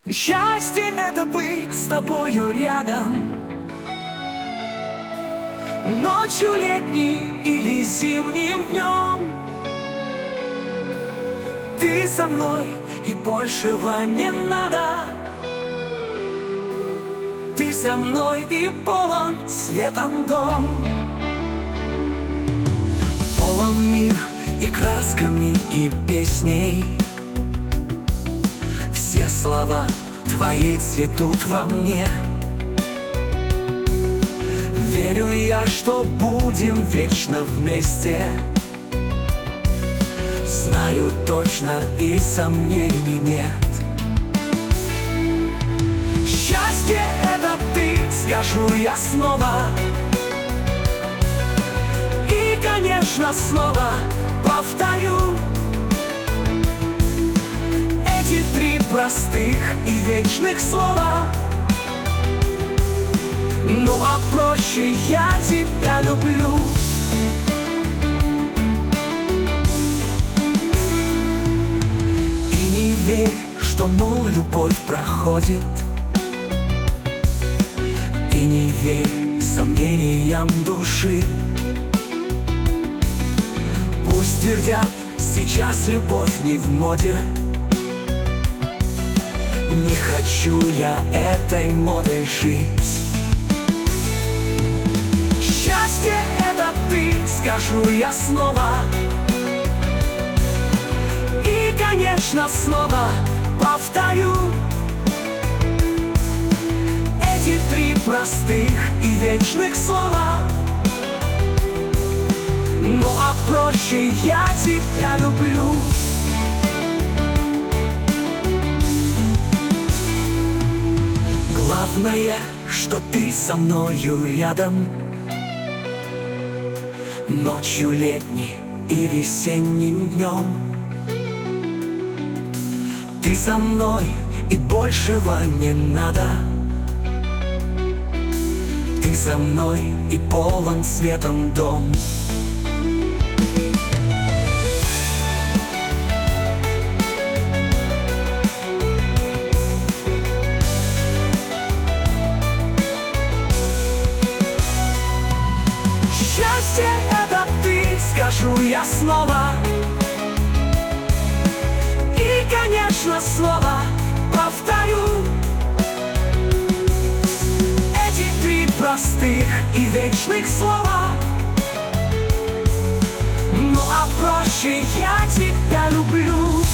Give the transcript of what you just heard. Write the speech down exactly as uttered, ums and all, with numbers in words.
Счастье — это быть с тобою рядом, ночью летней или зимним днем. Ты со мной, и большего не надо. Ты со мной, и полон светом дом. Полон мир и красками, и песней. Все слова твои цветут во мне. Верю я, что будем вечно вместе. Знаю точно, и сомнений нет. Счастье — это ты, скажу я снова. И, конечно, снова повторю эти три простых и вечных слова. Ну а проще: я тебя люблю. И не верь, что, мол, любовь проходит. И не верь сомнениям души. Пусть твердят, сейчас любовь не в моде. Не хочу я этой модой жить. Счастье — это ты, скажу я снова. И, конечно, снова повторю эти три простых и вечных слова. Ну а проще: я тебя люблю. Главное, что ты со мною рядом, ночью летней и весенним днем. Ты со мной, и большего не надо. Ты со мной, и полон светом дом. Счастье — это ты, скажу я снова. И, конечно, снова повторю эти три простых и вечных слова. Ну а проще: я тебя люблю.